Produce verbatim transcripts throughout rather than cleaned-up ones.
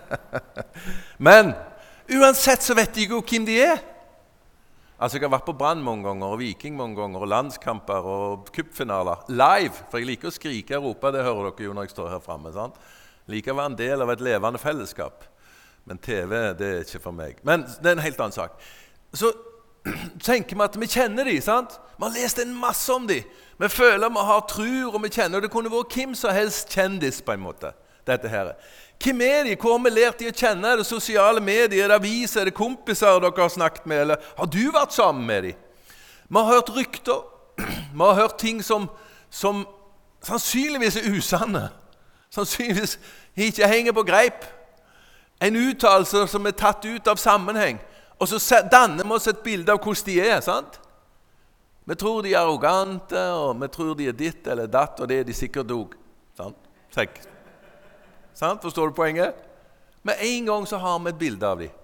Men uansett så vet jeg jo hvem de er. Altså, jeg har vært på Brann mange ganger, og Viking mange ganger, og landskamper, og cupfinaler. Live, for jeg liker å skrike i Europa, det hører dere jo når jeg står her fremme, sant? Jeg liker å være en del av et levende fellesskap. Men T V, det er ikke for meg. Men det er en helt annen sak. Så tenker vi at vi kjenner de, sant? Vi har lest en masse om de. Vi føler vi har trur, og vi kjenner, og det kunne vært hvem som helst kjendis på en måte, dette her. Hvem er de? Hvor har vi lært de å kjenne? Er det sosiale medier? Er det aviser? Er det kompiser dere har snakket med? Eller har du vært sammen med de? Vi har hørt rykter. Vi har hørt ting som, som sannsynligvis er usanne. Sannsynligvis ikke henger på greip. En uttalelse som er tatt ut av sammenheng. Og så danner vi oss et bilde av hvordan de er, sant? Vi tror de er arrogante, og vi tror de er ditt eller datt, og det er de sikkert også. Sant? Sikkert. Sant? Forstår du poenget? Med en gang så har vi et bilde av dem.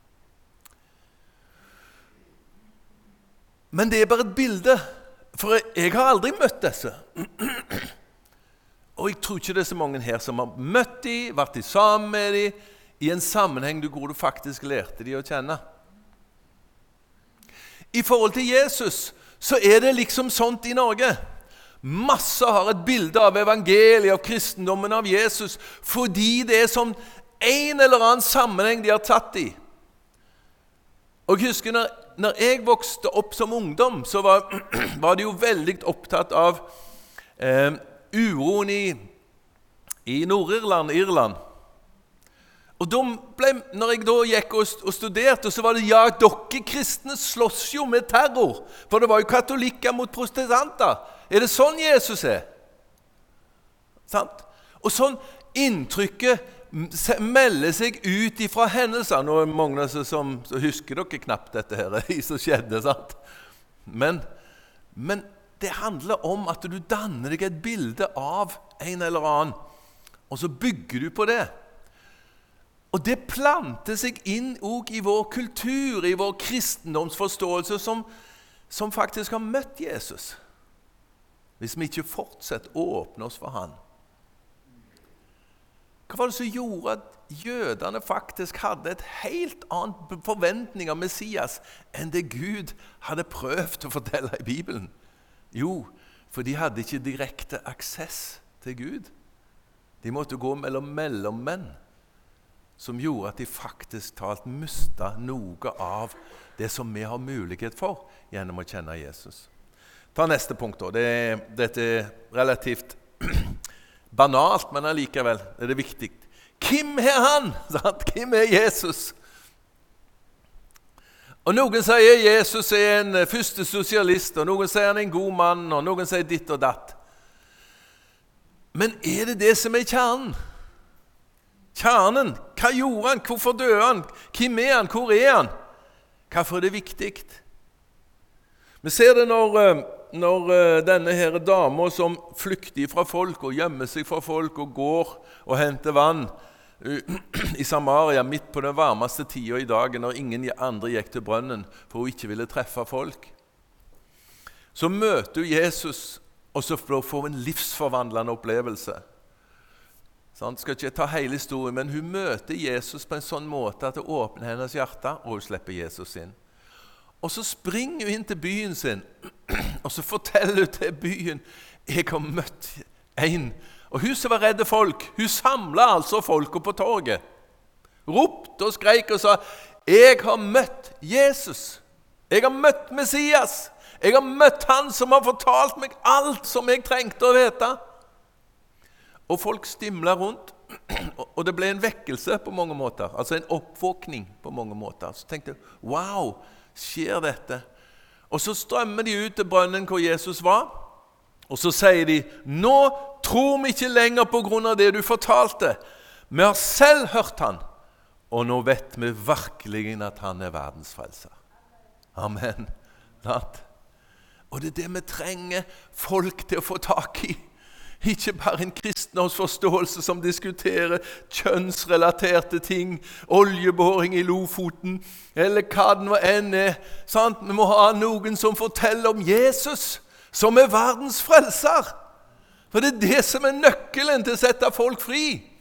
Men det er bare et bilde, for jeg har aldri møtt disse. Og jeg tror ikke det er så mange her som har møtt dem, vært sammen med dem, i en sammenheng hvor du faktisk lærte dem å kjenne. I forhold til Jesus så er det liksom sånt i Norge. Masse har et bilde av evangeliet, av kristendommen, av Jesus, fordi det er som en eller annen sammenheng de har tatt i. Og jeg husker, når, når jeg vokste opp som ungdom, så var, var de jo veldig opptatt av eh, uroen i, i Nord-Irland, Irland. Og da ble, når jeg da gikk og, og studerte, så var det, ja, dere kristne slåss jo med terror, for det var jo katolikker mot protestanter. Er det sånn Jesus er? Sant? Og sånn inntrykket melder seg ut ifra hendelser. Nå er mange som så husker dere knapt dette her, som skjedde, sant? Men, men det handler om at du danner deg et bilde av en eller annen, og så bygger du på det. Og det planter seg inn også i vår kultur, i vår kristendomsforståelse, som, som faktisk har møtt Jesus. Hvis vi ikke fortsetter å åpne oss for han. Hva var det som gjorde at jødene faktisk hadde et helt annet forventning av Messias enn det Gud hadde prøvd å fortelle i Bibelen? Jo, for de hadde ikke direkte aksess til Gud. De måtte gå mellom mellommenn, som gjorde at de faktisk talt mistet noe av det som vi har mulighet for gjennom å kjenne Jesus. Ta neste punkt da. Det, dette er relativt banalt, men allikevel er det viktig. Hvem er han? Hvem er Jesus? Og noen sier Jesus er en første sosialist, og noen sier han er en god mann, og noen sier ditt og datt. Men er det det som er kjernen? Kjernen, hva gjorde han? Hvorfor døde han? Hvem er han? Hvor er han? Hvorfor er det viktig? Vi ser det når, når denne her dama som flykter fra folk og gjemmer seg fra folk og går og henter vann i Samaria midt på den varmeste tiden i dagen når ingen andre gikk til brønnen for hun ikke ville treffe folk. Så møter hun Jesus og så får hun en livsforvandlende opplevelse. Så han skal ikke ta hele historien, men hun møter Jesus på en sånn måte at det åpner hennes hjerte og hun slipper Jesus inn. Og så springer hun inn til byen sin, og så forteller hun til byen, jeg har møtt en. Og hun som var redde folk, hun samlet altså folket på torget. Ropte og skrek og sa, jeg har møtt Jesus. Jeg har møtt Messias. Jeg har møtt han som har fortalt meg alt som jeg trengte å vite. Og folk stimlet rundt, og det ble en vekkelse på mange måter, altså en oppvåkning på mange måter. Så tenkte jeg, wow, skjer dette? Og så strømmer de ut til brønnen hvor Jesus var, og så sier de, nå tror vi ikke lenger på grunn av det du fortalte. Vi har selv hørt han, og nå vet vi virkelig at han er verdens frelser. Amen. Og det er det vi trenger folk til å få tak i. Ikke bare en kristendomsforståelse som diskuterer kjønnsrelaterte ting, oljeboring i Lofoten, eller hva det nå enn er. Sant? Vi må ha noen som forteller om Jesus, som er verdens frelser. For det er det som er nøkkelen til å sette folk fri.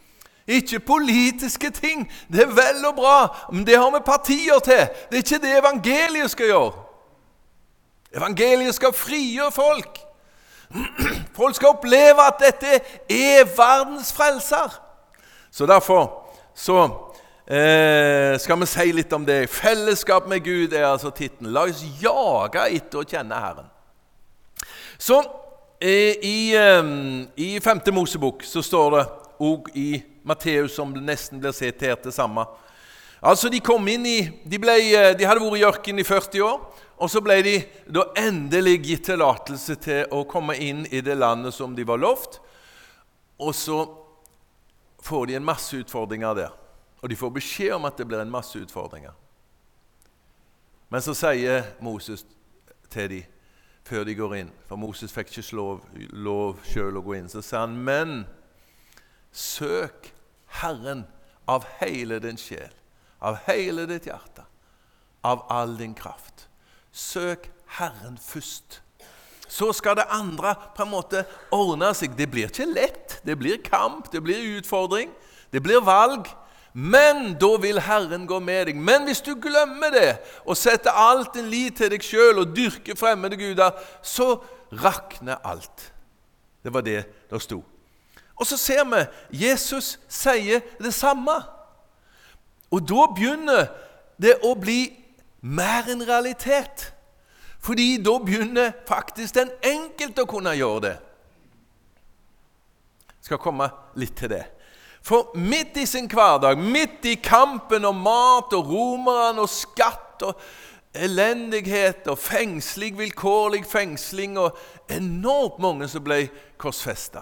Ikke politiske ting. Det er vel og bra, men det har vi partier til. Det er ikke det evangeliet skal gjøre. Evangeliet skal frigjøre folk. Folk skal oppleve at dette er verdens frelser. Så derfor så eh, skal vi si litt om det. Fellesskap med Gud er altså titlen. La oss jage etter å kjenne Herren. Så eh, i, eh, i femte Mosebok så står det, og i Matteus som nesten blir sett her til samme. Altså de kom inn i, de, ble, de hadde vært i ørken i førti år, og så ble de da endelig gitt tillatelse til å komme inn i det landet som de var lovt, og så får de en masse utfordringer der. Og de får beskjed om at det blir en masse utfordringer. Men så sier Moses til dem, før de går inn, for Moses fikk ikke lov, lov selv å gå inn, så sier han, men søk Herren av hele din sjel, av hele ditt hjerte, av all din kraft. Søk Herren først. Så skal det andre på en måte ordne seg. Det blir ikke lett, det blir kamp, det blir utfordring, det blir valg, men da vil Herren gå med deg. Men hvis du glemmer det, og setter alt din lit til deg selv, og dyrker fremmede guder, så rakner alt. Det var det der stod. Og så ser vi, Jesus sier det samme. Og da begynner det å bli mer en realitet. Fordi da begynner faktisk den enkelte å kunne gjøre det. Jeg skal komme litt til det. For midt i sin hverdag, midt i kampen om mat og romerne og skatt og elendighet og fengsling, vilkårlig fengsling og enormt mange som ble korsfestet.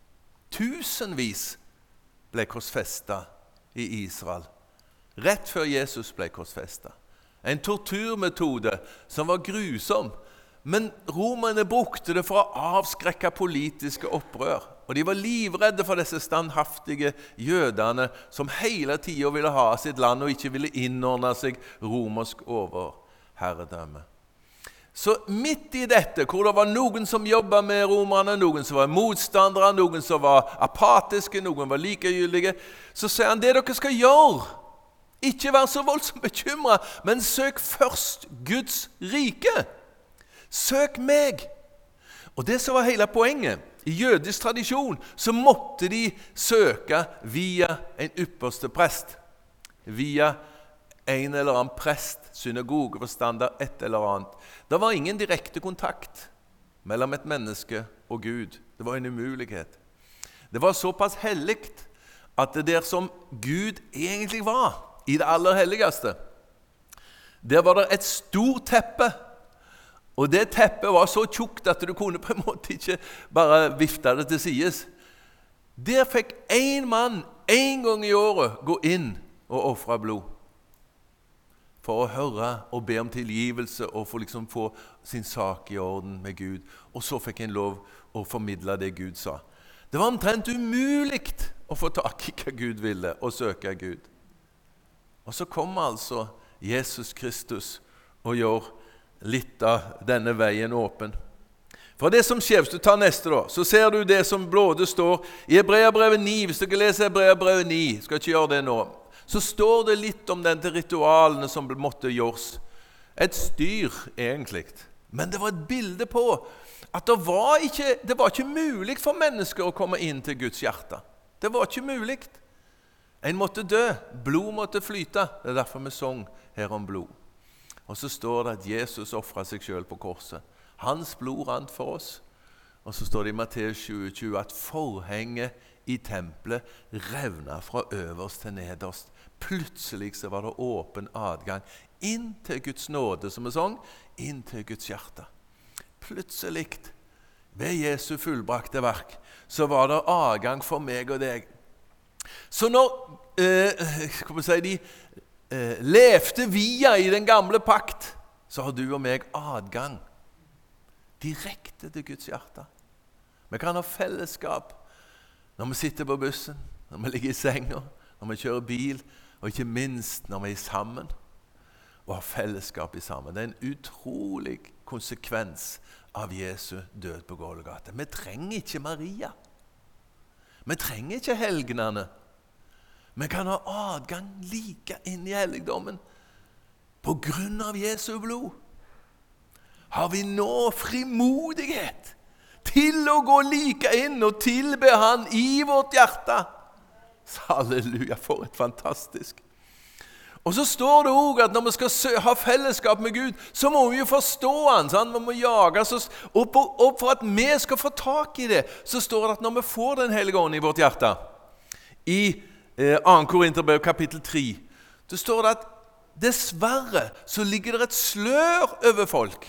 Tusenvis ble korsfestet i Israel, rett før Jesus ble korsfestet. En torturmetode som var grusom, men romerne brukte det for å avskrekke politiske opprør. Og de var livredde for disse standhaftige jødene som hele tiden ville ha sitt land og ikke ville innordne seg romersk overherredømme. Så midt i dette, hvor det var noen som jobbet med romerne, noen som var motstandere, noen som var apatiske, noen var likegyldige, så sier han det dere skal gjøre. Ikke vær så voldsomt bekymret, men søk først Guds rike. Søk meg. Og det som var hele poenget, i jødisk tradisjon, så måtte de søke via en ypperste prest. Via en eller annen prest, synagogeforstander, et eller annet. Det var ingen direkte kontakt mellom et menneske og Gud. Det var en umulighet. Det var såpass helligt at det der som Gud egentlig var, i det aller helligste, der var det et stort teppe, og det teppet var så tjukt at du kunne på en måte ikke bare vifte det til sides. Der fikk en mann en gang i året gå inn og offre blod, for å høre og be om tilgivelse og for liksom få sin sak i orden med Gud. Og så fikk en lov å formidle det Gud sa. Det var omtrent umuligt å få tak i hva Gud ville og søke Gud. Og så kommer altså Jesus Kristus og gjør litt av denne veien åpen. For det som skjer, hvis du tar neste da, så ser du det som blåde står i Hebreerbrevet ni. Hvis du ikke leser Hebreerbrevet ni, skal ikke gjøre det nå, så står det litt om denne ritualene som måtte gjøres. Et styr, egentlig. Men det var et bilde på at det var ikke, det var ikke mulig for mennesker å komme inn til Guds hjerte. Det var ikke mulig. En måtte dø, blod måtte flyte. Det er derfor vi sang her om blod. Og så står det at Jesus offret seg selv på korset. Hans blod rant for oss. Og så står det i Matteus tjue tjue at forhenget i tempelet revnet fra øverst til nederst. Plutselig så var det åpen adgang inn til Guds nåde, som vi sang, inn til Guds hjerte. Plutselig, ved Jesu fullbrakte verk, så var det adgang for meg og deg. Så når eh, si, de eh, levde via i den gamle pakt, så har du og meg adgang direkte til Guds hjerte. Vi kan ha fellesskap når vi sitter på bussen, når vi ligger i senga, når vi kjører bil, og ikke minst når vi er sammen, og har fellesskap i sammen. Det er en utrolig konsekvens av Jesu død på Golgata. Vi trenger ikke Maria. Vi trenger ikke helgenene. Vi kan ha adgang like inn i helligdommen på grunn av Jesu blod. Har vi nå frimodighet til å gå like inn og tilbe han i vårt hjerte? Halleluja, for et fantastisk. Og så står det også at når vi skal ha fellesskap med Gud, så må vi jo forstå han, sant? Vi må jage oss, og, på, og for at vi skal få tak i det, så står det at når vi får den hellige ånd i vårt hjerte, i eh, andre Korinterbrev kapittel tre, så står det at dessverre så ligger det et slør over folk.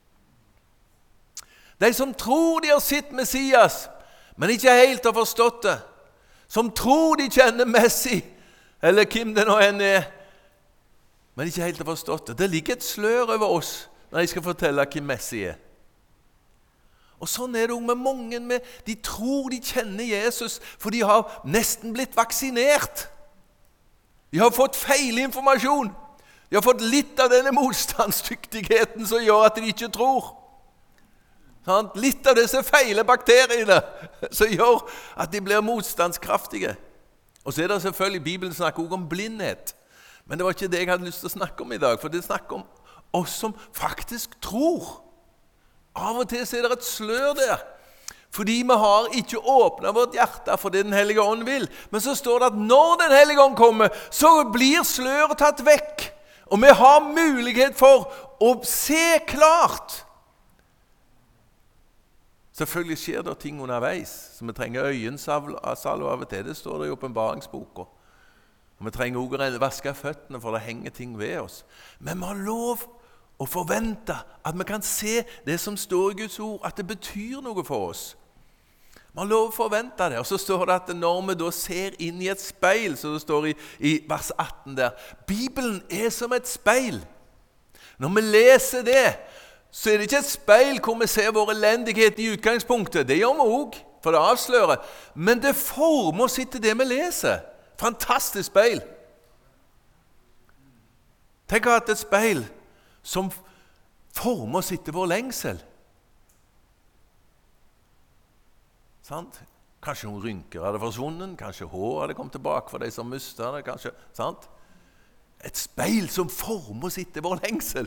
De som tror de har sett Messias, men ikke helt har forstått det, som tror de kjenner Messi, eller hvem det nå enn er, men ikke helt har forstått det. Det ligger et slør over oss når jeg skal fortelle hvem Messi er. Og sånn er det også med mange. Med, de tror de kjenner Jesus, for de har nesten blitt vaksinert. De har fått feil informasjon. De har fått litt av denne motstandsdyktigheten som gjør at de ikke tror. Sånn? Litt av disse feile bakteriene som gjør at de blir motstandskraftige. Og så er det selvfølgelig, Bibelen snakker også om blindhet. Men det var ikke det jeg hadde lyst til å snakke om i dag, for det snakker om oss som faktisk tror. Av og til så er det et slør der, fordi vi har ikke åpnet vårt hjerte for det den hellige ånd vil. Men så står det at når den hellige ånd kommer, så blir sløret tatt vekk, og vi har mulighet for å se klart. Selvfølgelig skjer det ting underveis, så vi trenger øyensalve av og til. Det står det i åpenbaringsboka. Og vi trenger også å vaske føttene, for det henger ting ved oss. Men vi har lov å forvente at vi kan se det som står i Guds ord, at det betyr noe for oss. Vi har lov å forvente det. Og så står det at når vi da ser inn i et speil, så det står i, i vers atten der, Bibelen er som et speil. Når vi leser det, så er det ikke et speil hvor vi ser vår elendighet i utgangspunktet. Det gjør vi også, for det avslører. Men det former oss etter det vi leser. Fantastisk speil. Tenk å ha hatt et speil som former oss etter vår lengsel. Sant? Kanskje noen rynker hadde forsvunnet, kanskje hår hadde kommet tilbake for de som mistet det, kanskje, sant? Et speil som former oss etter vår lengsel.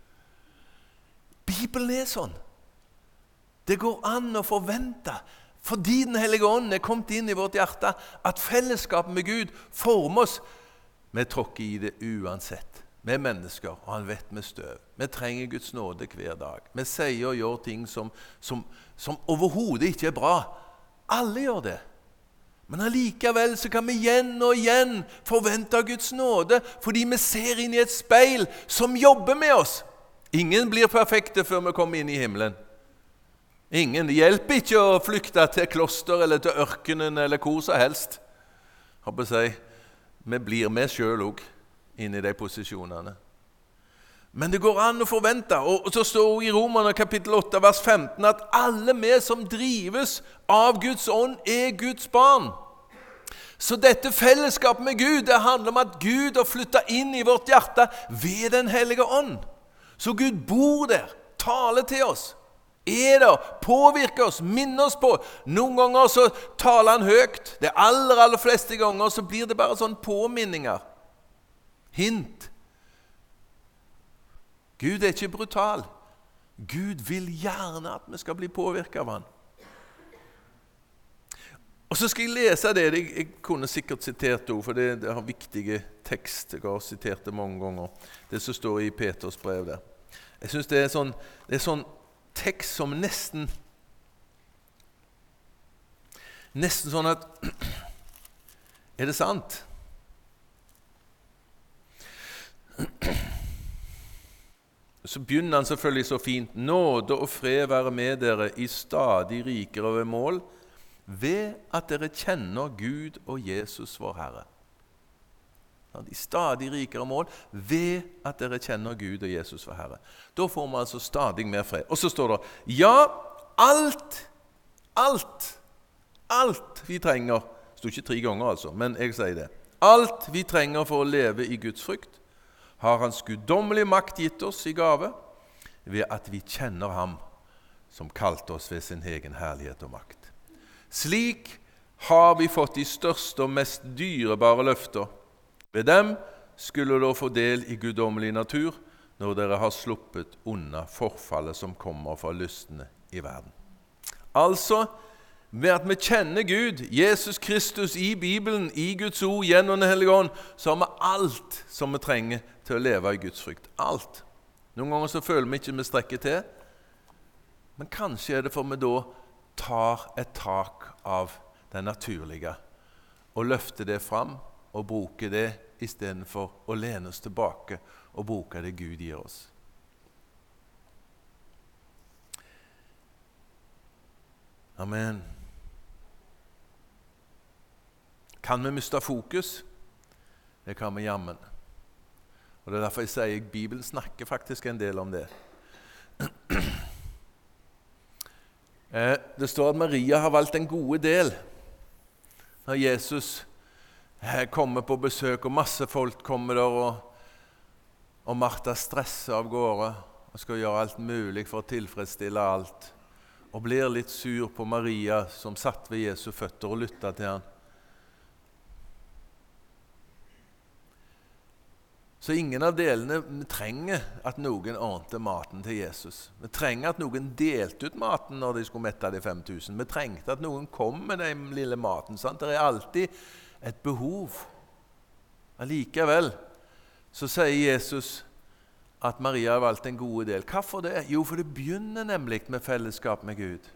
Bibelen er sånn. Det går an å forvente, fordi den hellige ånd er kommet inn i vårt hjerte, at fellesskapet med Gud former oss. Vi tråkker i det uansett. Vi er mennesker, og han vet med støv. Vi trenger Guds nåde hver dag. Vi sier og gjør ting som, som, som overhodet ikke er bra. Alle gjør det. Men allikevel så kan vi igjen og igjen forvente Guds nåde, fordi vi ser inn i et speil som jobber med oss. Ingen blir perfekte før vi kommer inn i himmelen. Ingen. Det hjelper ikke å flykte til kloster eller til ørkenen eller hvor som helst. Håper jeg, vi blir med selv også inn i de posisjonene. Men det går an å forvente, og så står det i Romerne kapittel åtte, vers femten, at alle vi som drives av Guds ånd er Guds barn. Så dette fellesskapet med Gud, det handler om at Gud har flyttet inn i vårt hjerte ved den hellige ånd. Så Gud bor der, taler til oss, er der, påvirker oss, minner oss på. Noen ganger så taler han høyt. Det aller, aller fleste ganger så blir det bare sånn påminninger. Hint. Gud er ikke brutal. Gud vil gjerne at vi skal bli påvirket av han. Og så skal jeg lese det. Jeg, jeg kunne sikkert sitert det, for det, det har viktige tekst. Jeg har sitert det mange ganger. Det som står i Peters brev der. Jeg synes det er sånn, det er sånn tekst som nesten nesten sånn at er det sant? Så begynner han selvfølgelig så fint. Nåde og fred være med dere i stadig rikere ved mål, ved at dere kjenner Gud og Jesus vår Herre. I stadig rikere mål, ved at dere kjenner Gud og Jesus vår Herre. Da får man altså stadig mer fred. Og så står det, ja, alt, alt, alt vi trenger, det står ikke tre ganger altså, men jeg sier det, alt vi trenger for å leve i Guds frykt, har hans guddommelige makt gitt oss i gave, ved at vi kjenner ham som kalte oss ved sin egen herlighet og makt. Slik har vi fått de største og mest dyrebare løfter. Ved dem skulle dere få del i guddommelig natur, når dere har sluppet unna forfallet som kommer fra lystene i verden. Altså, ved at vi kjenner Gud, Jesus Kristus i Bibelen, i Guds ord, gjennom Den hellige ånd, så har vi alt som vi trenger til å leve i Guds frykt. Alt. Noen ganger så føler vi ikke vi strekker til, men kanskje er det for vi da tar et tak av det naturlige og løfter det fram og bruker det i stedet for å lene oss tilbake og bruke det Gud gir oss. Amen. Kan vi miste fokus? Det kan vi jammen. Og det er derfor jeg sier at Bibelen snakker faktisk en del om det. Det står at Maria har valgt en gode del. Når Jesus kommer på besøk, og masse folk kommer der, og, og Martha stresser av gårde og skal gjøre alt mulig for å tilfredsstille alt, og blir litt sur på Maria som satt ved Jesu føtter og lyttet til han. Så ingen av delene vi trenger at noen ordnet maten til Jesus. Vi trenger at noen delte ut maten når de skulle mette de fem tusen. Vi trengte at noen kom med den lille maten. Sant? Det er alltid et behov. Allikevel så sier Jesus at Maria har valgt en god del. Hvorfor det? Jo, for det begynner nemlig med fellesskap med Gud.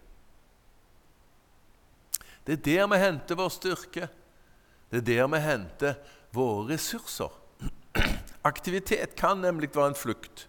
Det er der vi henter vår styrke. Det er der vi henter våre ressurser. Aktivitet kan nemlig være en flukt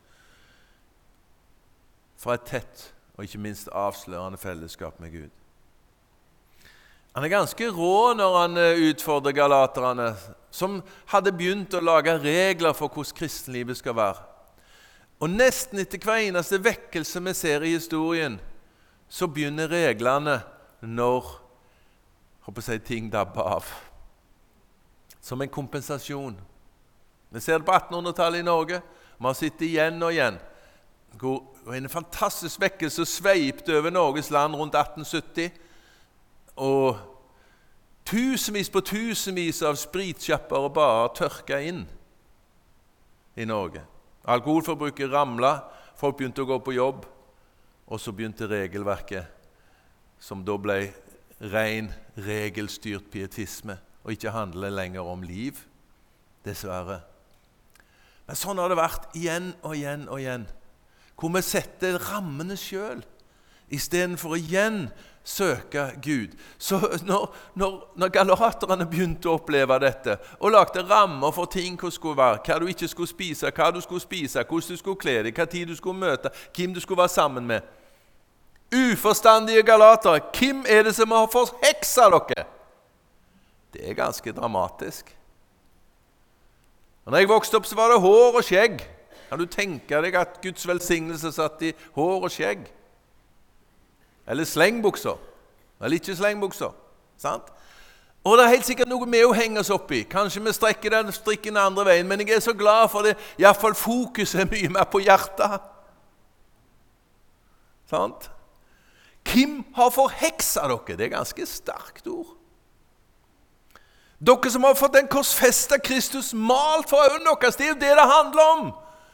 fra et tett og ikke minst avslørende fellesskap med Gud. Han er ganske rå når han utfordrer galaterne, som hadde begynt å lage regler for hvordan kristenlivet skal være. Og nesten etter hver eneste vekkelse vi ser i historien, så begynner reglene når håper jeg, ting dabber av. Som en kompensasjon. Vi ser det på attenhundretallet i Norge. Vi har sett igjen og igjen. Og en fantastisk vekkelse sveipte over Norges land rundt atten sytti. Og tusenvis på tusenvis av spritsjapper og bare tørka inn i Norge. Alkoholforbruket ramlet, folk begynte å gå på jobb, og så begynte regelverket, som da ble ren regelstyrt pietisme, og ikke handler lenger om liv, dessverre. Men sånn har det vært igjen og igjen og igjen, hvor vi setter rammene selv, i stedet for å igjen søke Gud. Så når, når, når galaterne begynte å oppleve dette, og lagde rammer for ting hva skulle være, hva du ikke skulle spise, hva du skulle spise, hvordan du skulle kle deg, hva tid du skulle møte, hvem du skulle være sammen med. Uforstandige galatere, hvem er det som har forhekset dere? Det er ganske dramatisk. Og når jeg vokste opp, så var det hår og skjegg. Kan du tenke deg at Guds velsignelse satt i hår og skjegg? Eller slengbukser. Eller ikke slengbukser. Sant? Og det er helt sikkert noe med å henge oss opp i. Kanskje vi strekker den strikken andre veien, men jeg er så glad for det. I hvert fall fokus er mye mer på hjertet. Sant? Hvem har forhekset dere? Det er ganske sterkt ord. Dere som har fått den korsfestet Kristus malt for øynene deres, det er jo det det handler om.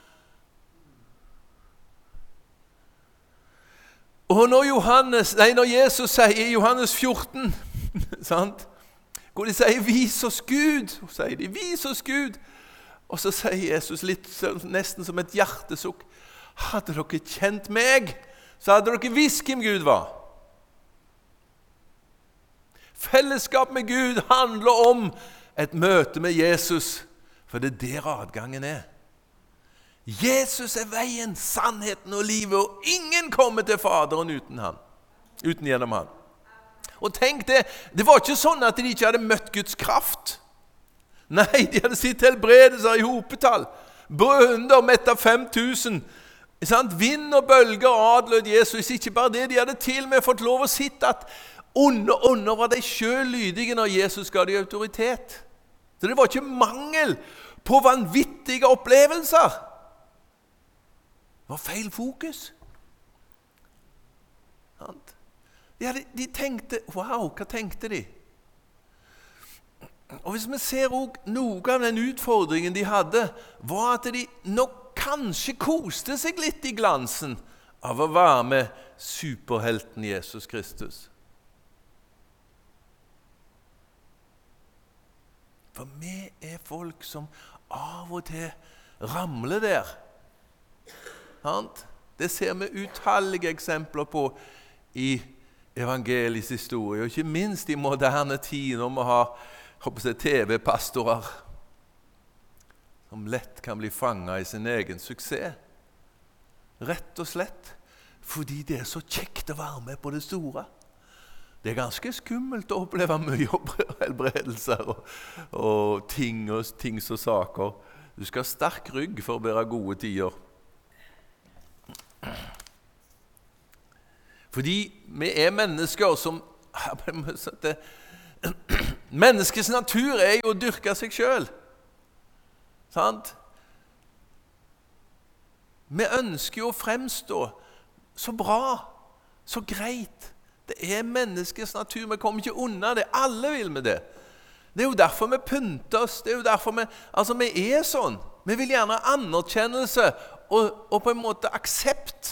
Og når, Johannes, nei, når Jesus sier i Johannes fjorten, sant? Hvor de sier, vis oss Gud, sier de, vis oss Gud. Og så sier Jesus litt nesten som et hjertesukk, hadde dere kjent meg, så hadde dere visst hvem Gud var. Fellesskap med Gud handler om et møte med Jesus, for det er der adgangen er. Jesus er veien, sannheten og livet, og ingen kommer til Faderen uten han, uten gjennom han. Og tenk det, det var ikke sånn at de ikke hadde møtt Guds kraft. Nei, de hadde sitt helbredelser i hopetall, brønder mett av fem tusen, vind og bølger adlød Jesus. Ikke bare det, de hadde til og med fått lov å sitte at under, under var de selv lydige når Jesus ga de autoritet. Så det var ikke mangel på vanvittige opplevelser. Det var feil fokus. De, hadde, de tenkte, wow, hva tenkte de? Og hvis vi ser også noe av den utfordringen de hadde, var at de nok kanskje koste seg litt i glansen av å være med superhelten Jesus Kristus. For vi er folk som av og til ramler der. Det ser vi utallige eksempler på i evangelisk historie, og ikke minst i moderne tid når vi har T V-pastorer som lett kan bli fanget i sin egen suksess. Rett og slett fordi det er så kjekt å være med på det store. Det er ganske skummelt å oppleve mye helbredelser og, og ting og ting og saker. Du skal ha sterk rygg for å bære gode tider. Fordi vi er mennesker som det, menneskets natur er jo å dyrke seg selv. Sant? Vi ønsker jo å fremstå så bra, så greit. Det er menneskets natur, vi kommer ikke unna det. Alle vil med det. Det er jo derfor vi pynter oss, det er jo derfor vi, altså vi er sånn. Vi vil gjerne ha anerkjennelse og, og på en måte aksept.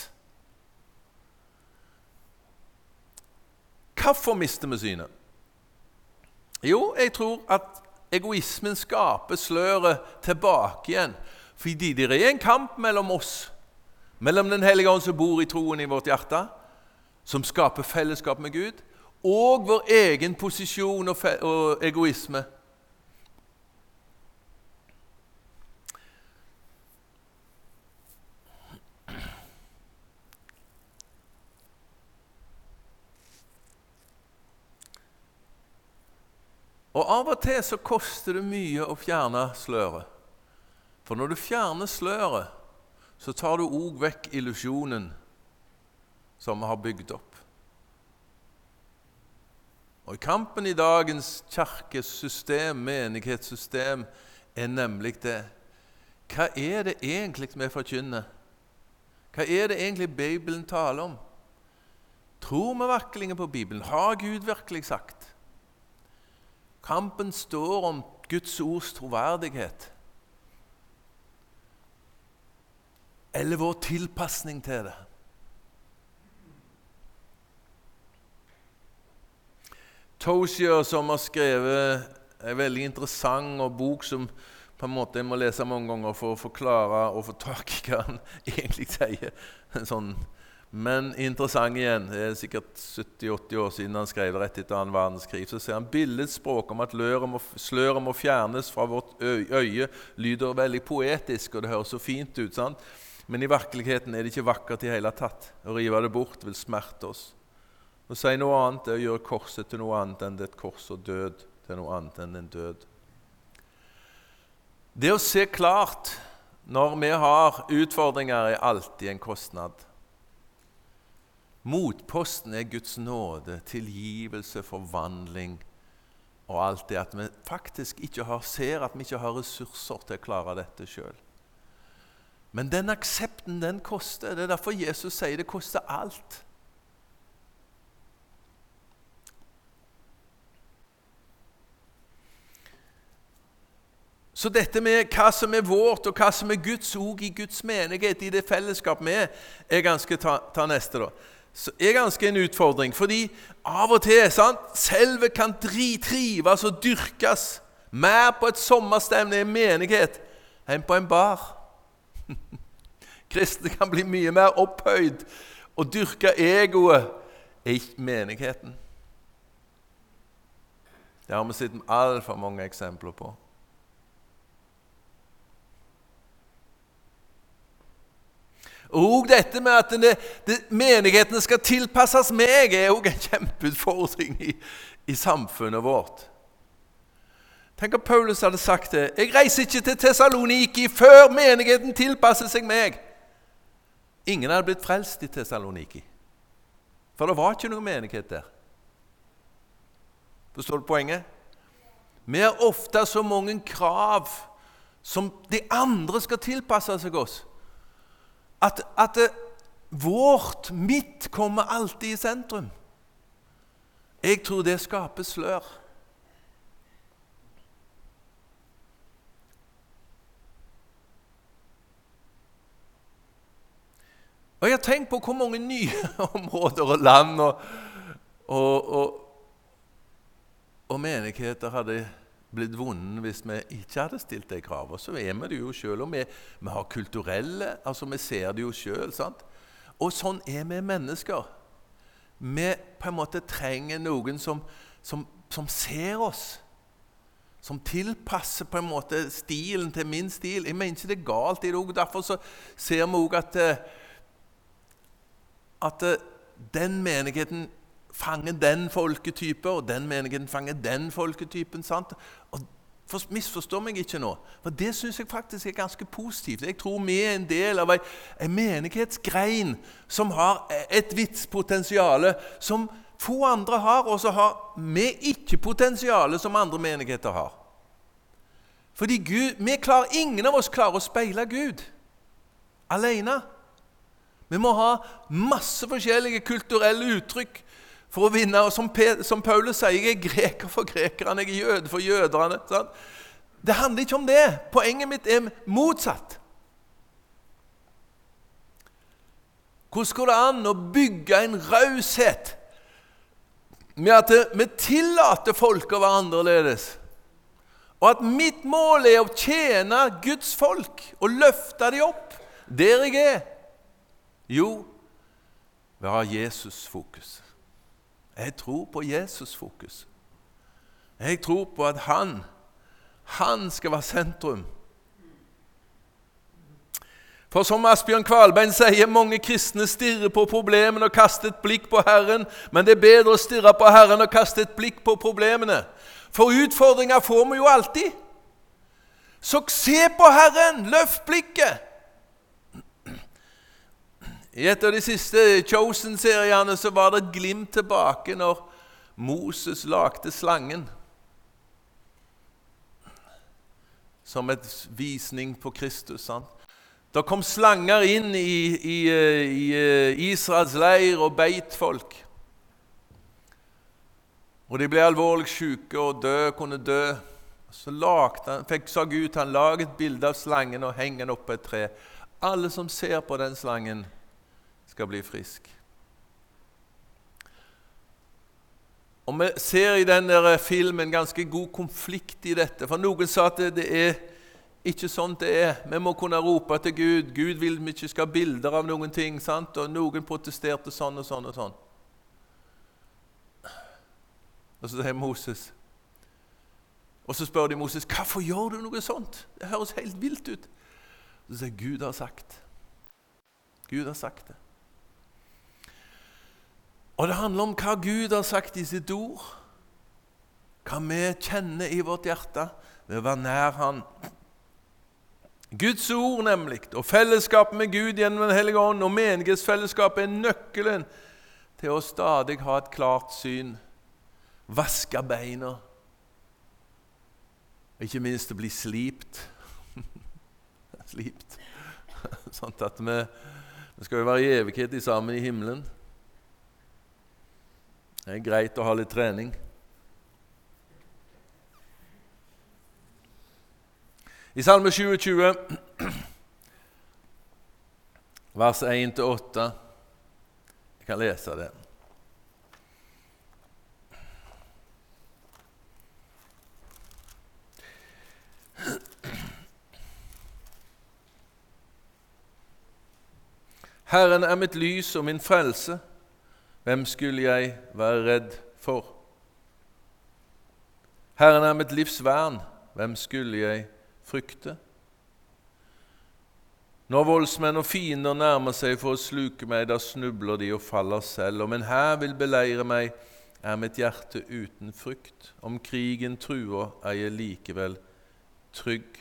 Hvorfor mister vi synet? Jo, jeg tror at egoismen skaper sløret tilbake igjen. Fordi det er en kamp mellom oss, mellom den hellige ånd som bor i troen i vårt hjerte, som skaper fellesskap med Gud, og vår egen posisjon og, og egoisme. Og av og til så koster det mye å fjerne sløret. For når du fjerner sløret, så tar du også vekk illusjonen som vi har bygd opp. Og i kampen i dagens kirkesystem, menighetssystem, er nemlig det. Hva er det egentlig vi forkynner? Hva er det egentlig Bibelen taler om? Tror vi virkelig på Bibelen? Har Gud virkelig sagt? Kampen står om Guds ords troverdighet. Eller vår tilpassning til det. Tozier, som har skrevet en veldig interessant og bok som på en måte jeg må lese mange ganger for å forklare og få tak i hva han egentlig sier. Sånn. Men interessant igjen, det er sikkert sytti til åtti år siden han skrev rett etter annen verdenskrig, så ser han billedspråk om at må, sløret må fjernes fra vårt øye, lyder veldig poetisk, og det høres så fint ut, sant? Men i virkeligheten er det ikke vakkert i hele tatt. Å rive det bort vil smerte oss. Å si noe annet er å gjøre korset til noe annet enn det et kors, og død til noe annet enn en død. Det å se klart når vi har utfordringer er alltid en kostnad. Motposten er Guds nåde, tilgivelse, forvandling og alt det at vi faktisk ikke har, ser at vi ikke har ressurser til å klare dette selv. Men den aksepten, den koster. Det er derfor Jesus sier det koster alt. Så dette med hva som er vårt, og hva som er Guds ord i Guds menighet, i det fellesskap vi er, er ganske, ta, ta neste da, så er ganske en utfordring. Fordi av og til, sant, selve kan dri, trives og dyrkes mer på et sommerstevne i menighet enn på en bar. Kristne kan bli mye mer opphøyd og dyrke egoet i menigheten. Det har vi sett alt for mange eksempler på. Og dette med at det, det, menighetene skal tilpasses meg er også en kjempeutfordring i, i samfunnet vårt. Tenk at Paulus hadde sagt det. Jeg reiser ikke til Thessaloniki før menigheten tilpasser seg meg. Ingen hadde blitt frelst i Thessaloniki. For det var ikke noen menighet der. Forstår du poenget? Vi har ofte så mange krav som de andre skal tilpasse seg oss. At, at det, vårt, mitt, kommer alltid i sentrum. Jeg tror det skaper slør. Og jeg har tenkt på hvor mange nye områder og land og, og, og, og menigheter hadde blitt vunnet hvis vi ikke hadde stilt de krav. Og så er vi det jo selv, og vi, vi har kulturelle, altså vi ser det jo selv, sant? Og sånn er vi mennesker. Vi på en måte trenger noen som, som, som ser oss, som tilpasser på en måte stilen til min stil. Jeg mener ikke det er galt i det, og derfor så ser vi også at, at den menigheten fanger den folketypen, og den menigheten fanger den folketypen, sant? Og for, misforstår meg ikke nå, for det synes jeg faktisk er ganske positivt. Jeg tror vi er en del av en, en menighetsgrein som har et vidt potensiale, som få andre har, og så har vi ikke potensiale som andre menigheter har. Fordi Gud, vi klarer, ingen av oss klarer å speile Gud alene. Vi må ha masse forskjellige kulturelle uttrykk for å vinne, og som, som Paulus sier, jeg er greker for grekerne, jeg er jøde for jøderne. Sant? Det handler ikke om det. Poenget mitt er motsatt. Hvordan går det an å bygge en raushet med at vi tillater folk å være annerledes? Og at mitt mål er å tjene Guds folk og løfte dem opp der jeg er. Jo, vi har Jesus-fokus. Jeg tror på Jesus-fokus. Jeg tror på at han, han skal være sentrum. For som Asbjørn Kvalbein sier, mange kristne stirrer på problemene og kaster et blikk på Herren, men det er bedre å stirre på Herren og kaste et blikk på problemene. For utfordringer får vi jo alltid. Så se på Herren, løft blikket. I et av de siste Chosen-seriene så var det et glimt tilbake når Moses lagde slangen. Som et visning på Kristus, sant? Da kom slanger inn i, i, i Israels leir og beit folk. Og de ble alvorlig syke og dø, kunne dø. Så lagde han, fikk, sa Gud, han laget et bilde av slangen og henger den opp på et tre. Alle som ser på den slangen skal bli frisk. Og vi ser i denne filmen ganske god konflikt i dette. For noen sa at det, det er ikke sånn det er. Vi må kunne rope til Gud. Gud vil vi ikke skal ha bilder av noen ting, sant? Og noen protesterte sånn og sånn og sånn. Og så sier Moses. Og så spør de Moses, hvorfor gjør du noe sånt? Det høres helt vilt ut. Og så sier Gud har sagt. Gud har sagt det. Og det handler om hva Gud har sagt i sitt ord. Hva vi kjenner i vårt hjerte ved å være nær han. Guds ord nemlig, og fellesskapet med Gud gjennom den hellige ånd, og menighetsfellesskapet er nøkkelen til å stadig ha et klart syn. Vaske beina. Ikke minst å bli slipt. Slipt. Sånn at vi, vi skal jo være i evighet sammen i himmelen. Det er greit å ha litt trening. I Salme tjue, vers én til åtte, jeg kan lese det. Herren er mitt lys og min frelse. Hvem skulle jeg være redd for? Herren er mitt livs vern. Hvem skulle jeg frykte? Når voldsmenn og fiender nærmer seg for å sluke meg, da snubler de og faller selv. Om en hær vil beleire meg, er mitt hjerte uten frykt. Om krigen truer, er jeg likevel trygg.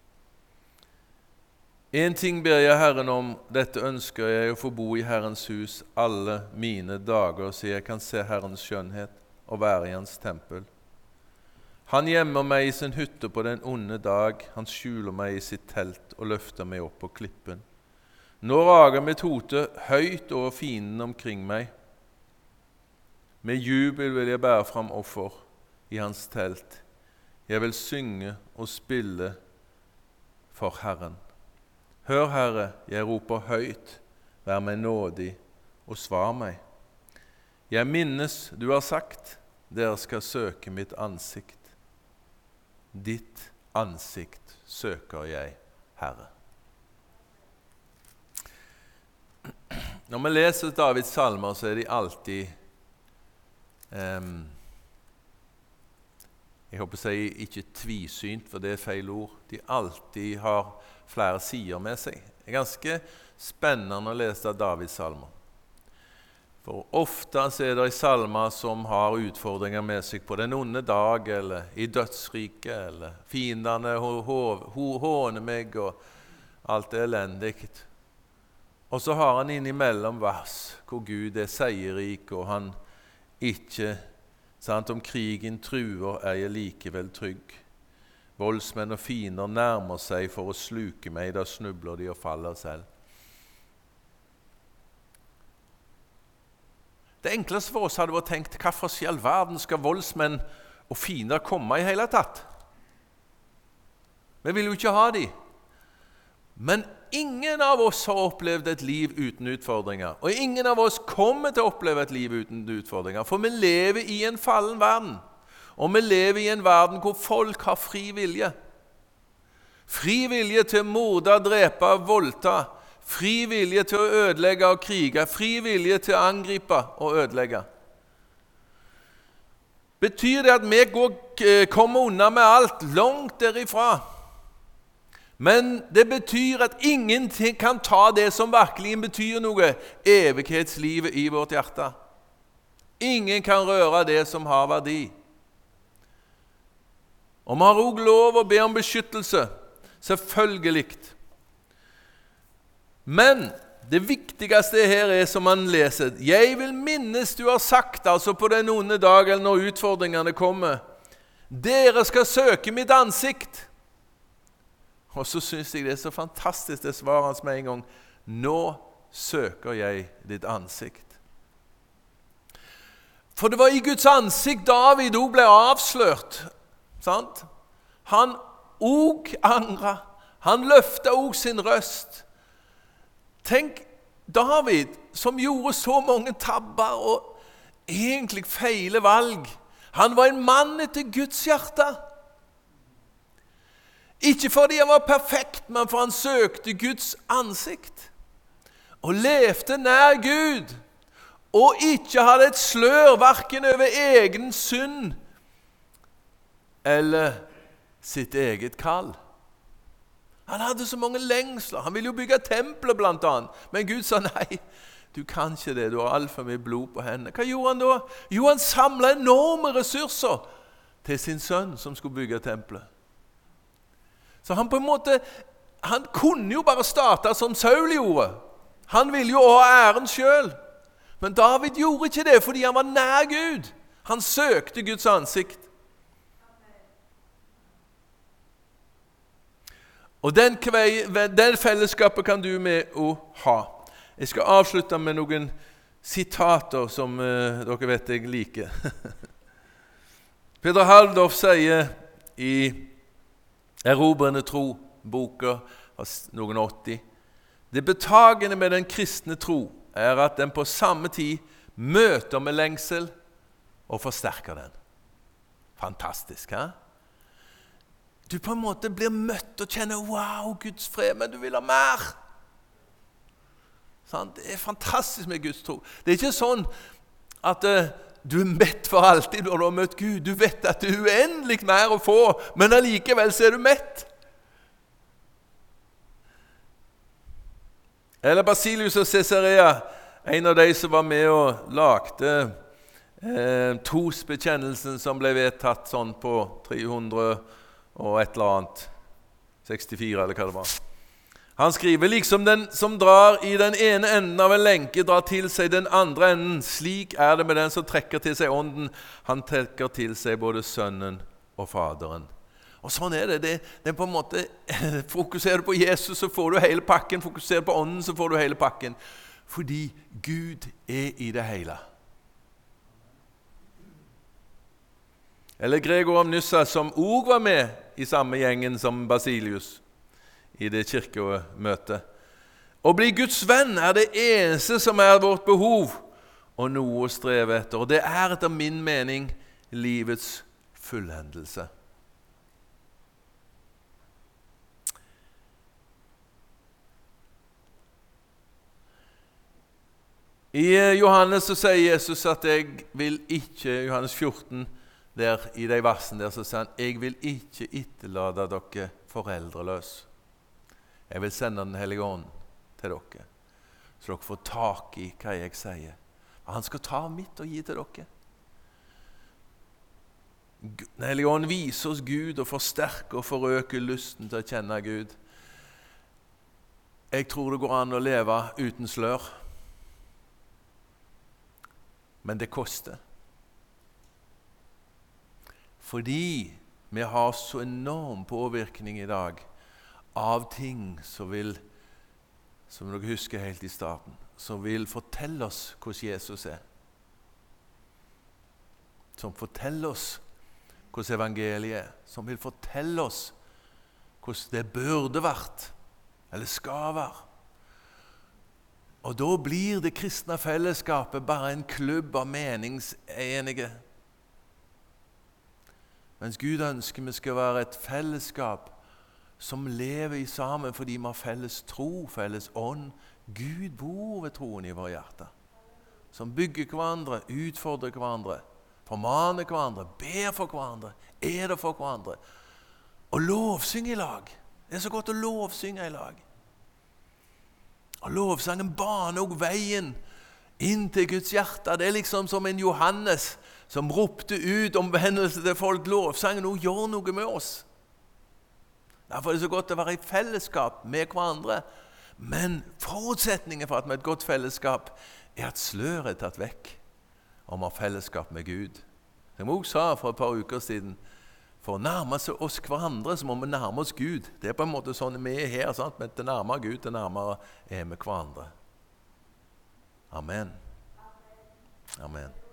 En ting ber jeg Herren om, dette ønsker jeg å få bo i Herrens hus alle mine dager, så jeg kan se Herrens skjønnhet og være i hans tempel. Han gjemmer meg i sin hytte på den onde dag, han skjuler meg i sitt telt og løfter meg opp på klippen. Nå rager mitt hode høyt over fienden omkring meg. Med jubel vil jeg bære fram offer i hans telt. Jeg vil synge og spille for Herren. Hør, Herre, jeg roper høyt. vær meg nådig og svar meg. Jeg minnes du har sagt, dere skal søke mitt ansikt. Ditt ansikt søker jeg, Herre. Når vi leser Davids salmer, så er de alltid, um, jeg håper å si ikke tvisynt, for det er feil ord. De alltid har flere sider med seg. Det er ganske spennende å lese Davids salmer. For ofte så er det salmer som har utfordringer med seg på den onde dag, eller i dødsriket, eller fiendene håner meg, og alt er elendigt. Og så har han innimellom vers hvor Gud er seierrik, og han ikke, sant, om krigen truer er jeg likevel trygg. Voldsmenn og fiender nærmer seg for å sluke meg, da snubler de og faller selv. Det enkleste for oss hadde vært tenkt, hva for i all verden skal voldsmenn og fiender komme i hele tatt? Vi vil jo ikke ha de. Men ingen av oss har opplevd et liv uten utfordringer, og ingen av oss kommer til å oppleve et liv uten utfordringer, for vi lever i en fallen verden, og vi lever i en verden hvor folk har fri vilje. Fri vilje til å morde, drepe, voldta, fri vilje til å ødelegge og krige, fri vilje til å angripe og ødelegge. Betyr det at vi går, kommer unna med alt langt derifra? Men det betyr at ingenting kan ta det som virkelig betyr noe, evighetslivet i vårt hjerte. Ingen kan røre det som har verdi. Og vi har også lov å be om beskyttelse, selvfølgelig. Men det viktigste her er som man leser, jeg vil minnes du har sagt, altså på den onde dag eller når utfordringene kommer, dere skal søke mitt ansikt. Og så synes jeg det er så fantastisk det svaret hans med en gang. Nå søker jeg ditt ansikt. For det var i Guds ansikt David også ble avslørt. Sant? Han og angret. Han løftet også sin røst. Tenk David som gjorde så mange tabber og egentlig feile valg. Han var en mann etter Guds hjerte. Ikke fordi han var perfekt, men for han søkte Guds ansikt og levde nær Gud og ikke hadde et slør hverken over egen synd eller sitt eget kall. Han hadde så mange lengsler. Han ville jo bygge templer blant annet, men Gud sa nei, du kan ikke det, du har alt for mye blod på hendene. Hva gjorde han da? Jo, han samlet enorme ressurser til sin sønn som skulle bygge tempelet. Så han på en måte, han kunne jo bare starte som Saul gjorde. Han ville jo ha æren selv. Men David gjorde ikke det fordi han var nær Gud. Han søkte Guds ansikt. Og den, den fellesskapet kan du med å ha. Jeg skal avslutte med noen sitater som uh, dere vet jeg liker. Peter Halldorf sier i Erobrende tro, boka av noen åtti. Det betagende med den kristne tro er at den på samme tid møter med lengsel og forsterker den. Fantastisk, hæ? Du på en måte blir møtt og kjenner, wow, Guds fred, men du vil ha mer. Sånn? Det er fantastisk med Guds tro. Det er ikke sånn at uh, du er mett for alltid når du har møtt Gud. Du vet at det er uendelig mer å få, men allikevel så er du mett. Eller Basilius og Caesarea, en av de som var med og lagde eh, trosbekjennelsen som ble vedtatt sånn på tre hundre og et eller annet, sekstifire eller hva det var. Han skriver, liksom den som drar i den ene enden av en lenke, drar til seg den andre enden. Slik er det med den som trekker til seg ånden. Han trekker til seg både sønnen og faderen. Og sånn er det. Det, det er på en måte, fokuserer du på Jesus, så får du hele pakken. Fokuserer du på ånden, så får du hele pakken. Fordi Gud er i det hele. Eller Gregor av Nyssa, som også var med i samme gjengen som Basilius i det kirkemøtet. Å bli Guds venn er det eneste som er vårt behov, og noe å streve etter. Og det er etter min mening livets fullendelse. I Johannes så sier Jesus at jeg vil ikke, Johannes fjorten, der, i de versene der, så sier han, jeg vil ikke etterlate dere foreldreløs. Jeg vil sende den hellige ånd til dere, så dere får tak i hva jeg sier. Han skal ta mitt og gi til dere. Den hellige ånd viser oss Gud og forsterker og forøker lysten til å kjenne Gud. Jeg tror det går an å leve uten slør. Men det koster. Fordi vi har så enorm påvirkning i dag av ting som vil, som dere husker helt i starten, som vil fortelle oss hvordan Jesus er. Som forteller oss hvordan evangeliet er. Som vil fortelle oss hvordan det burde vært, eller skal være. Og da blir det kristne fellesskapet bare en klubb av meningsenige. Mens Gud ønsker vi skal være et fellesskap som lever i sammen fordi vi har felles tro, felles ånd. Gud bor ved troen i våre hjerter. Som bygger hverandre, utfordrer hverandre, formaner hverandre, ber for hverandre, er det for hverandre. Og lovsynger i lag. Det er så godt å lovsynge i lag. Og lovsangen baner også veien inn til Guds hjerte. Det er liksom som en Johannes som ropte ut omvendelse til folk. Lovsangen nå gjør noe med oss. Derfor er det så godt å være i fellesskap med hverandre. Men forutsetningen for at vi har et godt fellesskap er at sløret er tatt vekk om å ha fellesskap med Gud. Som jeg også sa for et par uker siden, for å nærme oss hverandre så må vi nærme oss Gud. Det er på en måte sånn vi er her, sant? Men til nærmere Gud, til nærmere er vi hverandre. Amen. Amen.